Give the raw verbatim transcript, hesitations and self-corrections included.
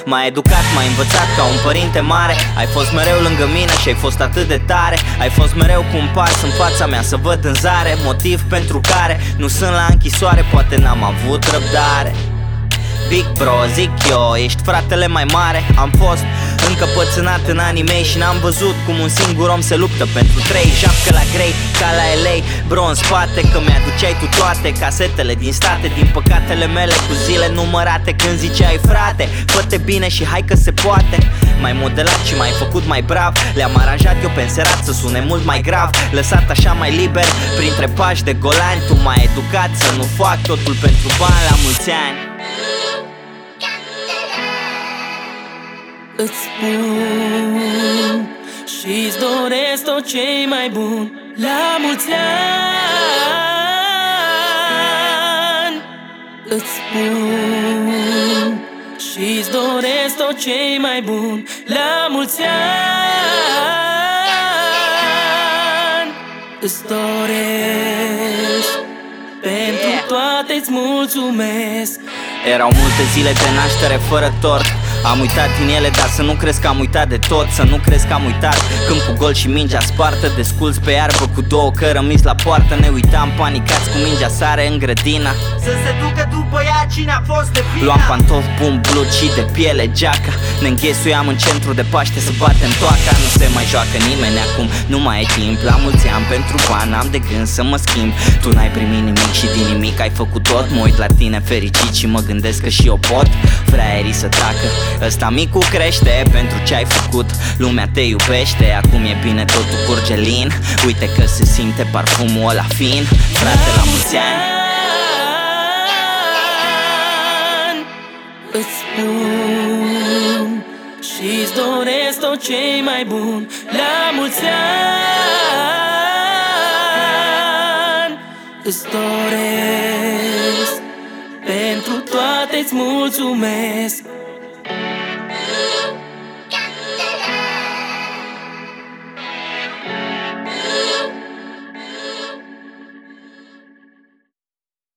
M-ai educat, m-ai învățat ca un părinte mare. Ai fost mereu lângă mine și ai fost atât de tare. Ai fost mereu cu un pas în fața mea să văd în zare. Motiv pentru care nu sunt la închisoare, poate n-am avut răbdare. Big bro, zic eu, ești fratele mai mare. Am fost încăpățânat în anii mei și n-am văzut cum un singur om se luptă pentru trei. Japcă la grei, ca la L A, bro în spate, că mi-aduceai tu toate casetele din state, din păcatele mele cu zile numărate. Când ziceai frate, fă-te bine și hai că se poate. M-ai modelat și m-ai făcut mai brav. Le-am aranjat eu pe înserat să sune mult mai grav. Lăsat așa mai liber printre pași de golani. Tu m-ai educat să nu fac totul pentru bani. La mulți ani. Îți spun și-ți doresc tot ce-i mai bun. La mulți ani. Îți spun și-ți doresc tot ce-i mai bun. La mulți ani. Îți doresc, pentru toate-ți mulțumesc. Erau multe zile de naștere fără tort. Am uitat din ele, dar să nu crezi că am uitat de tot. Să nu crezi că am uitat câmpul gol și mingea spartă. Desculți pe iarbă cu două cărămizi la poartă. Ne uitam panicați cu mingea sare în grădină. Să se ducă după ea cine a fost de vină. Luam pantofi bun, blut și de piele geaca. Ne înghesuiam în centru de Paște să batem toaca. Nu se mai joacă nimeni acum, nu mai e timp. La mulți ani pentru bani am de gând să mă schimb. Tu n-ai primit nimic și din nimic ai făcut tot. Mă uit la tine fericit și mă gândesc că și eu pot. Fraierii să tacă, ăsta micu crește pentru ce ai făcut. Lumea te iubește, acum e bine, totul curge lin. Uite că se simte parfumul ăla fin. Frate, la mulți ani. Îți spun și-ți doresc tot ce-i mai bun. La mulți ani. Îți doresc, pentru toate-ți mulțumesc.